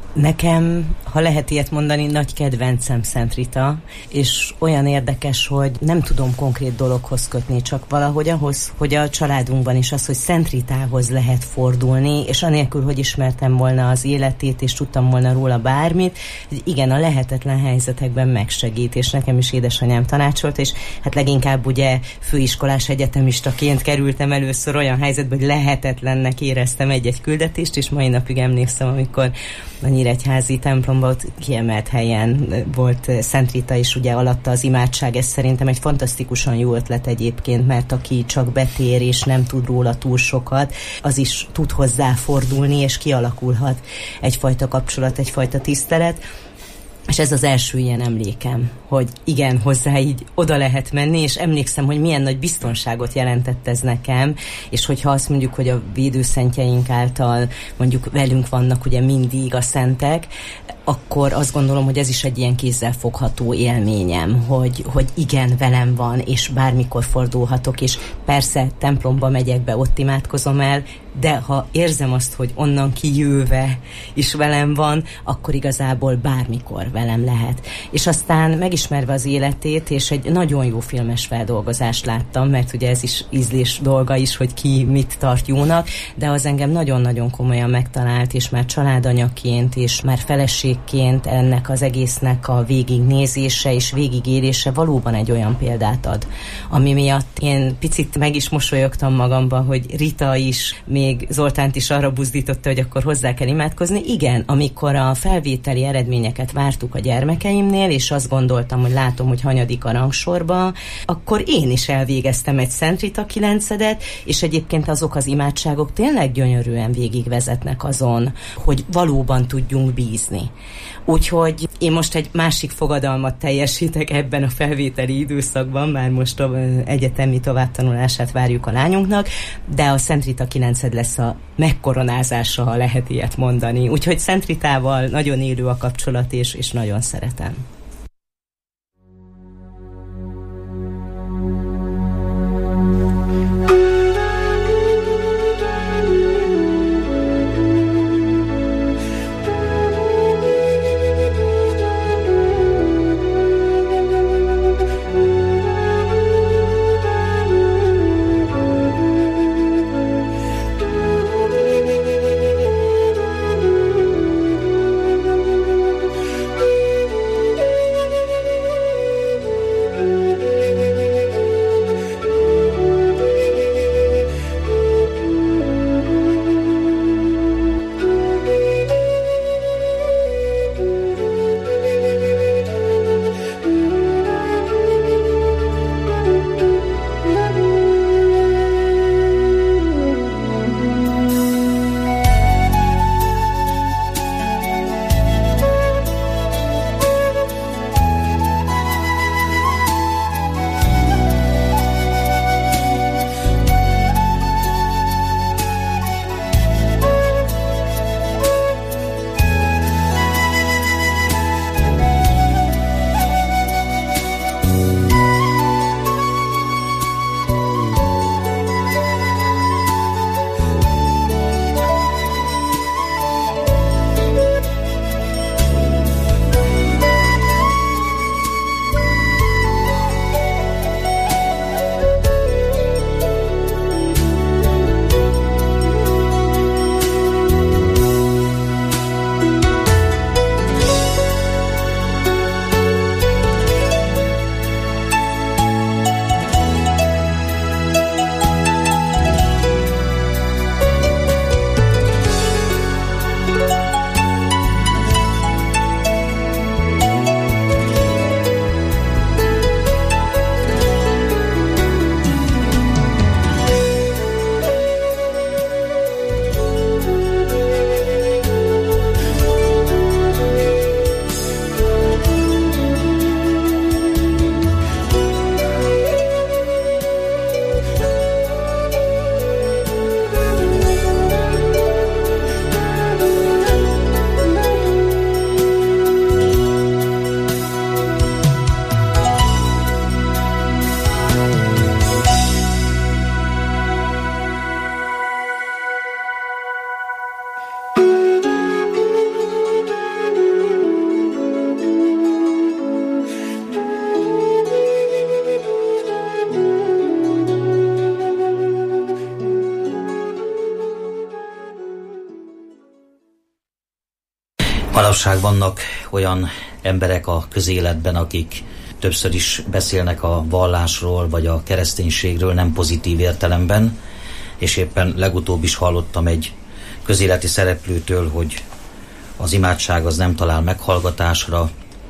Nekem, ha lehet ilyet mondani, nagy kedvencem Szent Rita, és olyan érdekes, hogy nem tudom konkrét dologhoz kötni, csak valahogy ahhoz, hogy a családunkban is az, hogy Szent Ritához lehet fordulni, és anélkül, hogy ismertem volna az életét, és tudtam volna róla bármit, hogy igen, a lehetetlen helyzetekben megsegít, és nekem is édesanyám tanácsolt, és hát leginkább ugye főiskolás egyetemistaként kerültem először olyan helyzetbe, hogy lehetetlennek éreztem egy-egy küldetést, és mai napig emlékszem, amikor a nyíregyházi templomban ott kiemelt helyen volt Szent Rita, és ugye alatta az imádság, ez szerintem egy fantasztikusan jó ötlet egyébként, mert aki csak betér és nem tud róla túl sokat, az is tud hozzáfordulni, és kialakulhat egyfajta kapcsolat, egyfajta tisztelet. És ez az első ilyen emlékem, hogy igen, hozzá így oda lehet menni, és emlékszem, hogy milyen nagy biztonságot jelentett ez nekem, és hogyha azt mondjuk, hogy a védőszentjeink által mondjuk velünk vannak ugye mindig a szentek, akkor azt gondolom, hogy ez is egy ilyen kézzelfogható élményem, hogy, hogy igen, velem van, és bármikor fordulhatok, és persze templomba megyek be, ott imádkozom el, de ha érzem azt, hogy onnan kijöve is velem van, akkor igazából bármikor velem lehet. És aztán megismerve az életét, és egy nagyon jó filmes feldolgozást láttam, mert ugye ez is ízlés dolga is, hogy ki mit tart jónak, de az engem nagyon-nagyon komolyan megtalált, és már családanyaként, és már feleségként ennek az egésznek a végignézése és végigélése valóban egy olyan példát ad, ami miatt én picit meg is mosolyogtam magamba, hogy Rita is még Zoltánt is arra buzdította, hogy akkor hozzá kell imádkozni. Igen, amikor a felvételi eredményeket vártuk a gyermekeimnél, és azt gondoltam, hogy látom, hogy hanyadik a rangsorba, akkor én is elvégeztem egy Szent Rita kilencedet, és egyébként azok az imádságok tényleg gyönyörűen végigvezetnek azon, hogy valóban tudjunk bízni. Úgyhogy én most egy másik fogadalmat teljesítek ebben a felvételi időszakban, már most a egyetemi továbbtanulását várjuk a lányunknak, de a Szent Rita kilenced lesz a megkoronázása, ha lehet ilyet mondani. Úgyhogy Szent Ritával nagyon élő a kapcsolat, és, és nagyon szeretem. Manapság vannak olyan emberek a közéletben, akik többször is beszélnek a vallásról, vagy a kereszténységről nem pozitív értelemben, és éppen legutóbb is hallottam egy közéleti szereplőtől, hogy az imádság az nem talál meghallgatásra,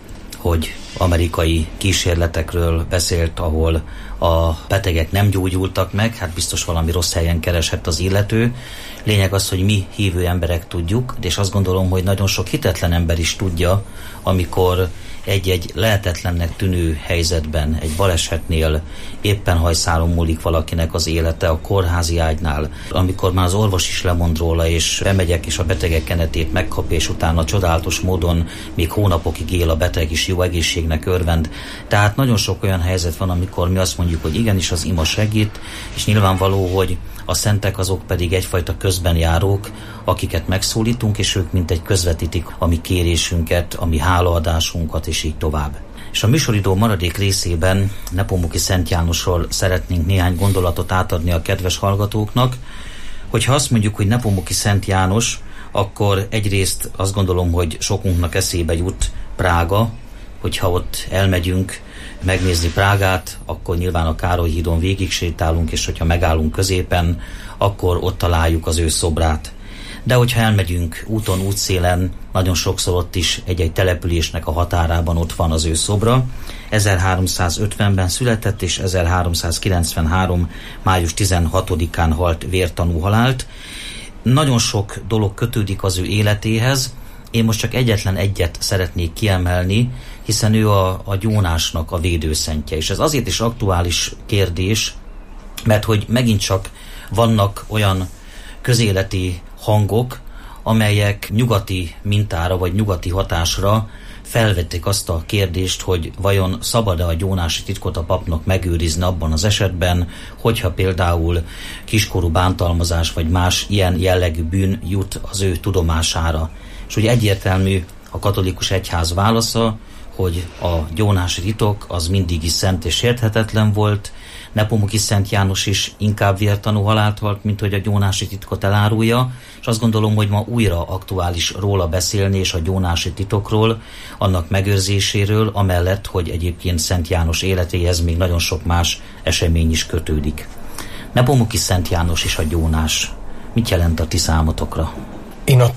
hogy amerikai kísérletekről beszélt, ahol a betegek nem gyógyultak meg, hát biztos valami rossz helyen keresett az illető. Lényeg az, hogy mi hívő emberek tudjuk, és azt gondolom, hogy nagyon sok hitetlen ember is tudja, amikor egy-egy lehetetlennek tűnő helyzetben, egy balesetnél éppen hajszálon múlik valakinek az élete a kórházi ágynál, amikor már az orvos is lemond róla, és bemegyek, és a betegek kenetét megkapja, és utána csodálatos módon még hónapokig él a beteg is, jó egészségnek örvend. Tehát nagyon sok olyan helyzet van, amikor mi azt mondjuk, hogy igenis az ima segít, és nyilvánvaló, hogy a szentek azok pedig egyfajta közben járók, akiket megszólítunk, és ők mintegy közvetítik a mi kérésünket, a mi hálaadásunkat, és így tovább. És a műsoridő maradék részében Nepomuki Szent Jánosról szeretnénk néhány gondolatot átadni a kedves hallgatóknak. Hogyha azt mondjuk, hogy Nepomuki Szent János, akkor egyrészt azt gondolom, hogy sokunknak eszébe jut Prága, hogyha ott elmegyünk megnézni Prágát, akkor nyilván a Károly hídon végig sétálunk, és hogyha megállunk középen, akkor ott találjuk az ő szobrát. De hogyha elmegyünk úton, útszélen, nagyon sokszor ott is egy-egy településnek a határában ott van az ő szobra. ezerháromszázötvenben született, és ezerháromszázkilencvenhárom. május tizenhatodikán halt vértanú halált. Nagyon sok dolog kötődik az ő életéhez. Én most csak egyetlen egyet szeretnék kiemelni, hiszen ő a, a gyónásnak a védőszentje. És ez azért is aktuális kérdés, mert hogy megint csak vannak olyan közéleti hangok, amelyek nyugati mintára vagy nyugati hatásra felvették azt a kérdést, hogy vajon szabad-e a gyónási titkot a papnak megőrizni abban az esetben, hogyha például kiskorú bántalmazás vagy más ilyen jellegű bűn jut az ő tudomására. És ugye egyértelmű a katolikus egyház válasza, hogy a gyónási titok az mindig is szent és sérthetetlen volt. Nepomuki Szent János is inkább vértanú halált halt, mint hogy a gyónási titkot elárulja, és azt gondolom, hogy ma újra aktuális róla beszélni, és a gyónási titokról, annak megőrzéséről, amellett, hogy egyébként Szent János életéhez még nagyon sok más esemény is kötődik. Nepomuki Szent János és a gyónás. Mit jelent a ti számotokra? Én a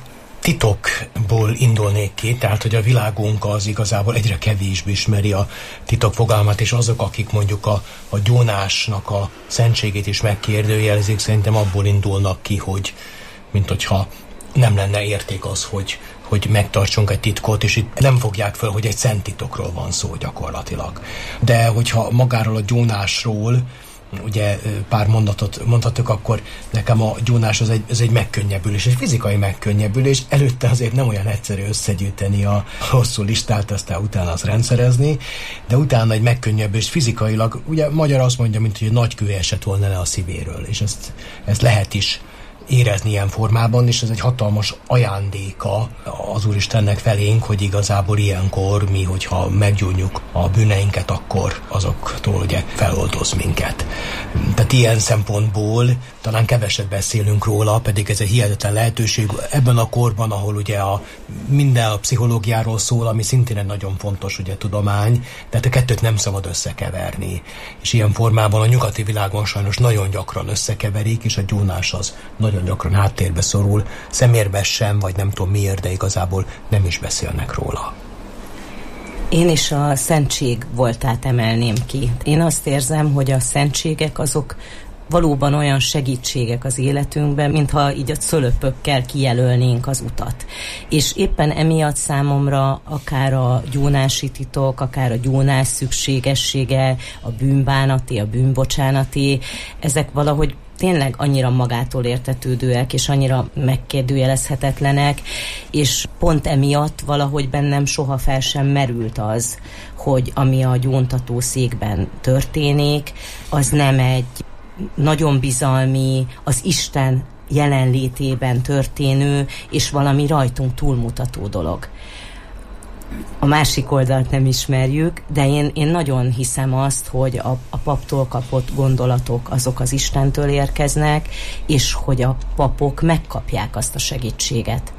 titokból indulnék ki, tehát hogy a világunk az igazából egyre kevésbé ismeri a titok fogalmát, és azok, akik mondjuk a, a gyónásnak a szentségét is megkérdőjelezik, szerintem abból indulnak ki, hogy mint hogyha nem lenne érték az, hogy, hogy megtartsunk egy titkot, és itt nem fogják föl, hogy egy szent titokról van szó gyakorlatilag. De hogyha magáról a gyónásról ugye pár mondatot mondhatok, akkor nekem a gyónás az egy, az egy megkönnyebbülés, egy fizikai megkönnyebbülés. Előtte azért nem olyan egyszerű összegyűjteni a hosszú listát, aztán utána az rendszerezni, de utána egy megkönnyebbülés fizikailag, ugye magyar azt mondja, mint hogy egy nagy kő esett volna le a szívéről, és ezt, ezt lehet is érezni ilyen formában, és ez egy hatalmas ajándéka az Úristennek felénk, hogy igazából ilyenkor mi, hogyha meggyónjuk a bűneinket, akkor azoktól ugye feloldoz minket. Tehát ilyen szempontból talán keveset beszélünk róla, pedig ez egy hihetetlen lehetőség ebben a korban, ahol ugye a, minden a pszichológiáról szól, ami szintén egy nagyon fontos ugye tudomány, tehát a kettőt nem szabad összekeverni. És ilyen formában a nyugati világon sajnos nagyon gyakran összekeverik, és a gyónás az nagyon gyakran háttérbe szorul, szemérbe sem, vagy nem tudom miért, de igazából nem is beszélnek róla. Én is a szentség voltát emelném ki. Én azt érzem, hogy a szentségek azok valóban olyan segítségek az életünkben, mintha így a szölöpökkel kijelölnénk az utat. És éppen emiatt számomra akár a gyónási titok, akár a gyónás szükségessége, a bűnbánati, a bűnbocsánati, ezek valahogy tényleg annyira magától értetődőek, és annyira megkérdőjelezhetetlenek, és pont emiatt valahogy bennem soha fel sem merült az, hogy ami a gyóntató székben történik, az nem egy nagyon bizalmi, az Isten jelenlétében történő, és valami rajtunk túlmutató dolog. A másik oldalt nem ismerjük, de én, én nagyon hiszem azt, hogy a, a paptól kapott gondolatok azok az Istentől érkeznek, és hogy a papok megkapják azt a segítséget.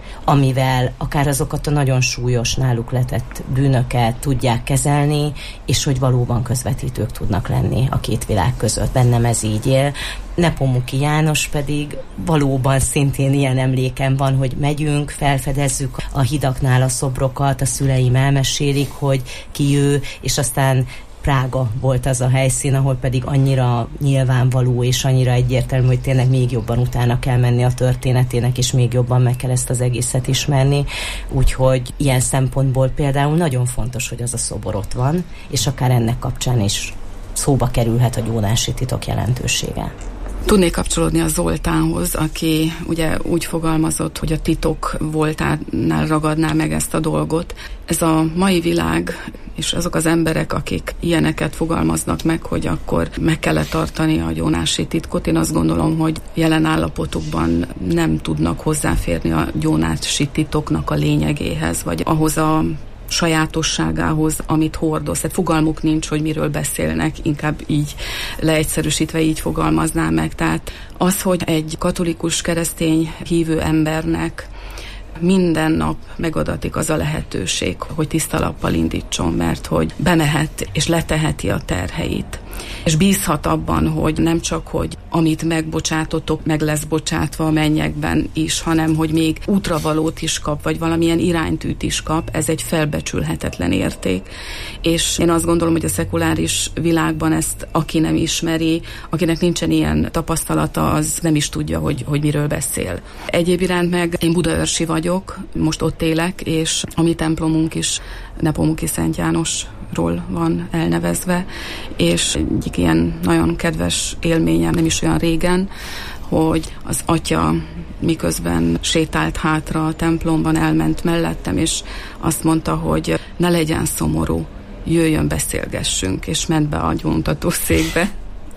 amivel akár azokat a nagyon súlyos náluk letett bűnöket tudják kezelni, és hogy valóban közvetítők tudnak lenni a két világ között. Bennem ez így él. Nepomuki János pedig valóban szintén ilyen emlékem van, hogy megyünk, felfedezzük a hidaknál a szobrokat, a szüleim elmesélik, hogy ki ő, és aztán Prága volt az a helyszín, ahol pedig annyira nyilvánvaló és annyira egyértelmű, hogy tényleg még jobban utána kell menni a történetének, és még jobban meg kell ezt az egészet ismerni. Úgyhogy ilyen szempontból például nagyon fontos, hogy az a szobor ott van, és akár ennek kapcsán is szóba kerülhet a gyónási titok jelentősége. Tudnék kapcsolódni a Zoltánhoz, aki ugye úgy fogalmazott, hogy a titok voltánál ragadná meg ezt a dolgot. Ez a mai világ, és azok az emberek, akik ilyeneket fogalmaznak meg, hogy akkor meg kellett tartani a gyónási titkot, én azt gondolom, hogy jelen állapotukban nem tudnak hozzáférni a gyónási titoknak a lényegéhez, vagy ahhoz a sajátosságához, amit hordoz. Tehát fogalmuk nincs, hogy miről beszélnek, inkább így leegyszerűsítve így fogalmaznám meg. Tehát az, hogy egy katolikus keresztény hívő embernek minden nap megadatik az a lehetőség, hogy tiszta lappal indítson, mert hogy bemehet és leteheti a terheit. És bízhat abban, hogy nem csak, hogy amit megbocsátotok, meg lesz bocsátva a mennyekben is, hanem hogy még útravalót is kap, vagy valamilyen iránytűt is kap, ez egy felbecsülhetetlen érték. És én azt gondolom, hogy a szekuláris világban ezt aki nem ismeri, akinek nincsen ilyen tapasztalata, az nem is tudja, hogy, hogy miről beszél. Egyéb iránt meg én budaörsi vagyok, most ott élek, és a mi templomunk is Nepomuki Szent Jánosról van elnevezve, és egyik ilyen nagyon kedves élményem, nem is olyan régen, hogy az atya miközben sétált hátra a templomban, elment mellettem, és azt mondta, hogy ne legyen szomorú, jöjjön, beszélgessünk, és ment be a gyóntatószékbe.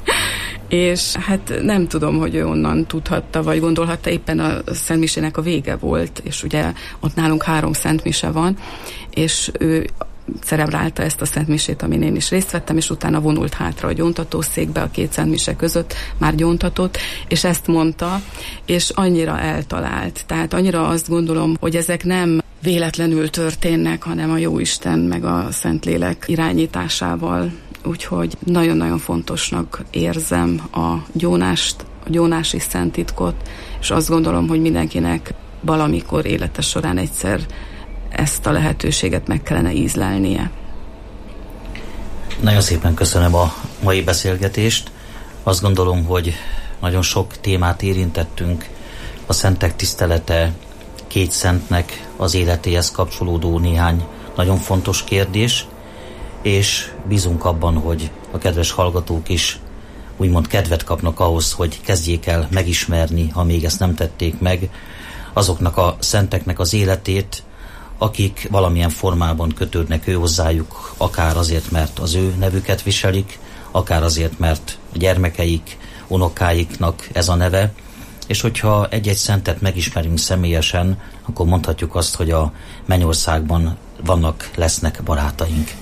És hát nem tudom, hogy ő onnan tudhatta, vagy gondolhatta, éppen a szentmisének a vége volt, és ugye ott nálunk három szentmise van, és ő celebrálta ezt a szentmisét, amin én is részt vettem, és utána vonult hátra a gyóntatószékbe, a két szentmise között már gyóntatott, és ezt mondta, és annyira eltalált. Tehát annyira azt gondolom, hogy ezek nem véletlenül történnek, hanem a Jóisten meg a Szentlélek irányításával. Úgyhogy nagyon-nagyon fontosnak érzem a gyónást, a gyónási szenttitkot, és azt gondolom, hogy mindenkinek valamikor élete során egyszer ezt a lehetőséget meg kellene ízlelnie. Nagyon szépen köszönöm a mai beszélgetést. Azt gondolom, hogy nagyon sok témát érintettünk. A szentek tisztelete, két szentnek az életéhez kapcsolódó néhány nagyon fontos kérdés, és bízunk abban, hogy a kedves hallgatók is úgymond kedvet kapnak ahhoz, hogy kezdjék el megismerni, ha még ezt nem tették meg, azoknak a szenteknek az életét, akik valamilyen formában kötődnek ő hozzájuk, akár azért, mert az ő nevüket viselik, akár azért, mert a gyermekeik, unokáiknak ez a neve, és hogyha egy-egy szentet megismerünk személyesen, akkor mondhatjuk azt, hogy a mennyországban vannak, lesznek barátaink.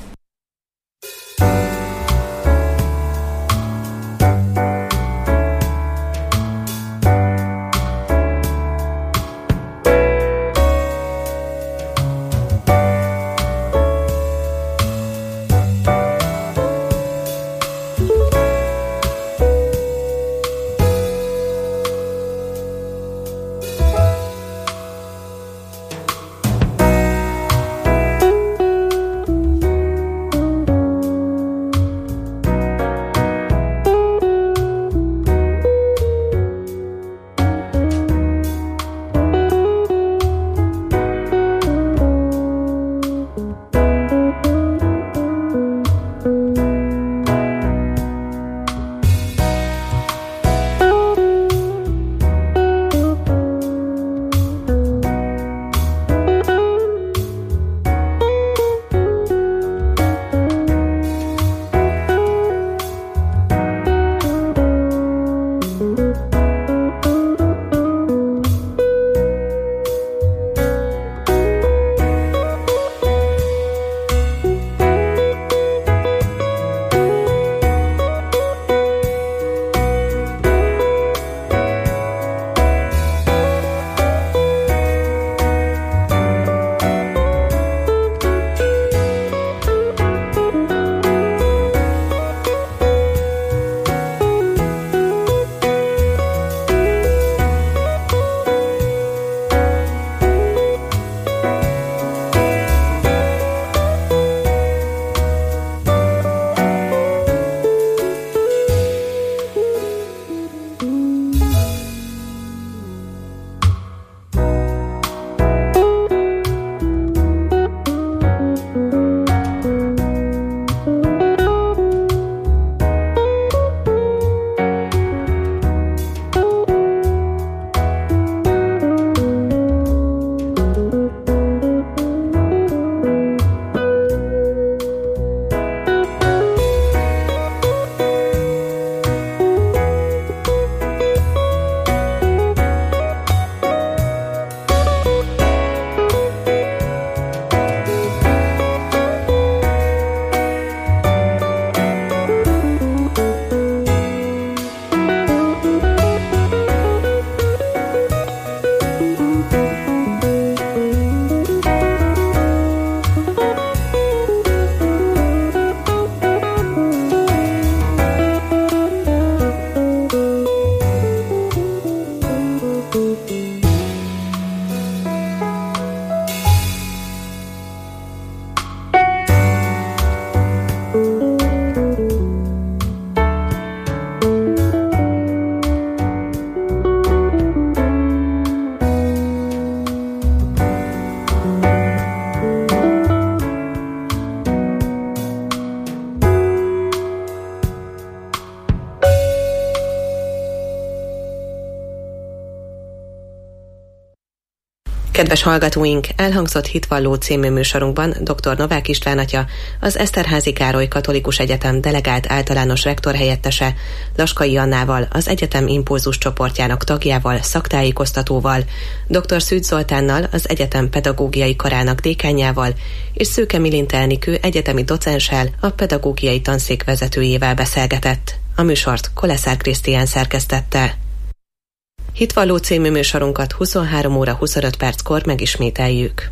Kedves hallgatóink, elhangzott Hitvalló című műsorunkban dr. Novák István atya, az Eszterházy Károly Katolikus Egyetem delegált általános rektor helyettese, Laskai Annával, az egyetem impulzus csoportjának tagjával, szaktájékoztatóval, dr. Szűcs Zoltánnal, az egyetem pedagógiai karának dékánjával, és Szőke Milint Elnikő egyetemi docenssel, a pedagógiai tanszék vezetőjével beszélgetett. A műsort Koleszár Krisztián szerkesztette. Hitvalló című műsorunkat huszonhárom óra huszonöt perckor megismételjük.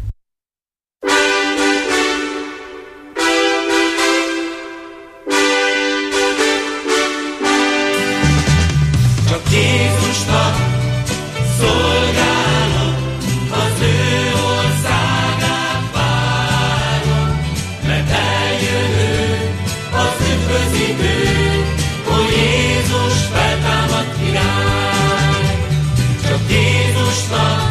Csak Jézusnak szolgálok, az ő országát várom, mert eljön ő, az üdvözítő, hogy Jézus feltámad király. Csak Jézusnak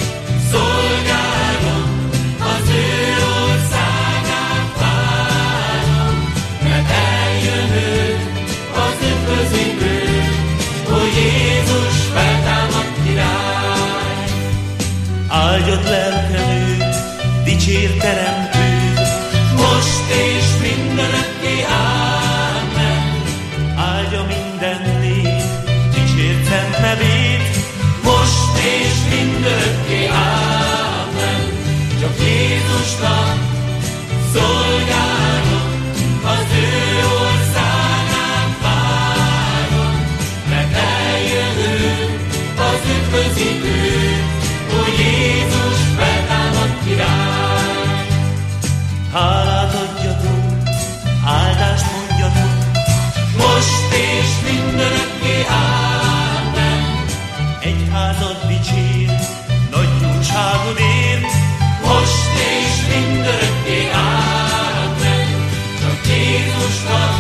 szolgálom, az ő országát várom, mert eljön ő, az üdvözítő, hogy Jézus feltámad király. Áldjad lelkem őt, dicsér teremtőt, most és mindörökké, ámen. Áldja minden nép, dicsért szent nevét, most és mindörökké, ámen. Csak Jézusnak szolgálom, az ő országát várom, mert eljön ő, az üdvözítő, hogy Jézus feltámad király. Hálát adjatok, áldást mondjatok, most és mindörökké, ámen. Egyházad dicsér, nagy jóságodért, most és mindörökké, ámen. Csak Jézusnak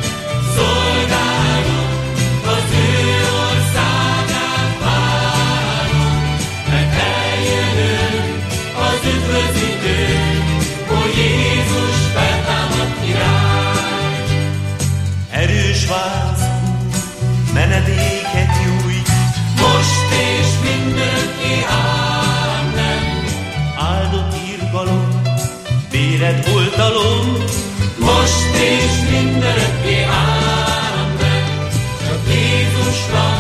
szolgálom, az ő országát várom, mert eljön ő, az üdvözítő, hogy Jézus feltámad király. erős válasz, menedéket nyújt, most és mindörökké, ámen. áldott irgalom, véred oltalom, most és mindörökké, ámen. Csak Jézusnak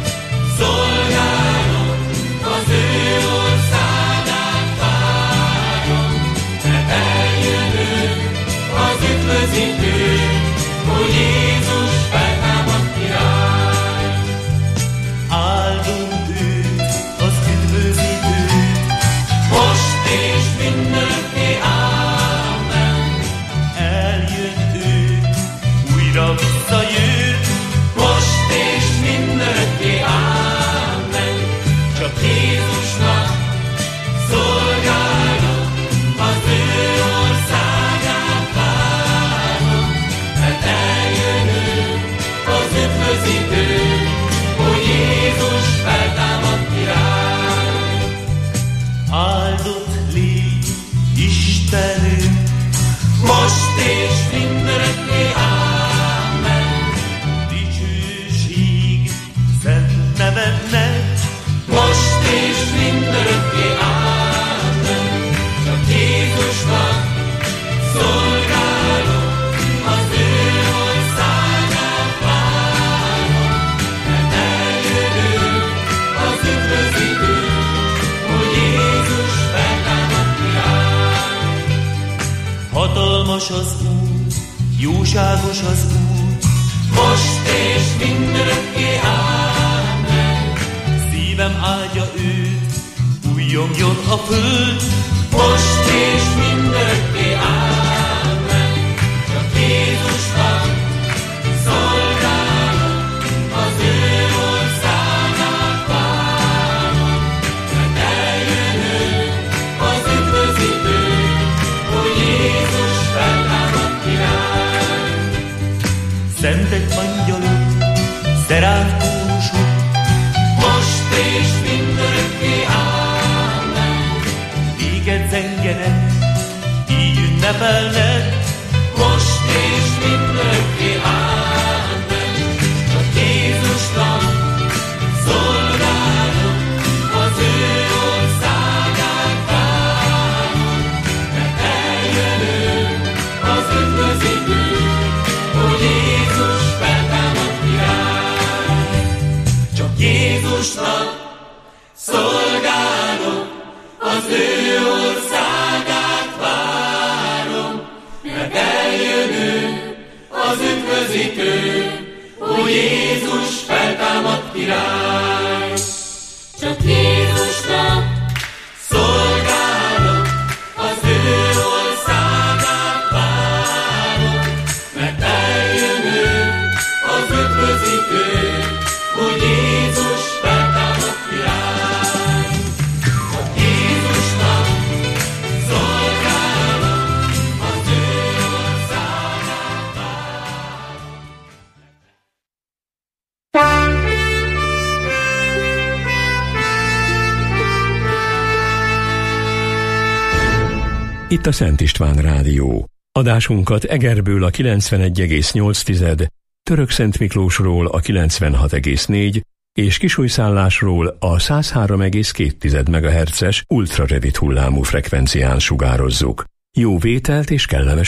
szolgálom, az ő országát várom, mert eljön ő, az üdvözítő, hogy Jézus feltámad király. áldom őt, az üdvözítőt, most és mindörökké, ámen. eljön ő, újra visszajött, most és mindörökké, ámen. Csak Jézusnak szolgálom, az ő országát várom, mert eljön ő, az üdvözítő, hogy Jézus feltámad király. áldott légy, Istenünk, most és mindörökké, ámen. dicsőség szent nevednek, Most és mindörökké, ámen. Csak Jézusnak szolgálom, az ő országát várom, mert eljön ő, az üdvözítő, hogy Jézus feltámad király. hatalmas az Úr, jóságos az Úr, Most és mindörökké, ámen. szívem áldja őt, újjongjon a föld, Most és mindörökké, ámen. Csak Jézusnak szolgálom, az ő országát várom, mert eljön ő, az üdvözítő, hogy Jézus feltámad király. szentek angyalok, szerált kórusok, Most és mindörökké, ámen. téged zengenek, így ünnepelnek, Most és mindörökké, ámen. Csak Jézusnak szolgálom, az ő országát az üdvözítő, ó Jézus feltámadt király. Csak Jézusnak szolgálok, az ő országát várok, mert eljön ő, az üdvözítő, ó Jézus feltámadt király. Csak Jézusnak szolgálok, az ő országát várok. Itt a Szent István Rádió. Adásunkat Egerből a kilencvenegy egész nyolc, Törökszent Miklósról a kilencvenhat egész négy és Kisújszállásról a száz három egész két megahertzes ultrarövid hullámú frekvencián sugározzuk. Jó vételt és kellemes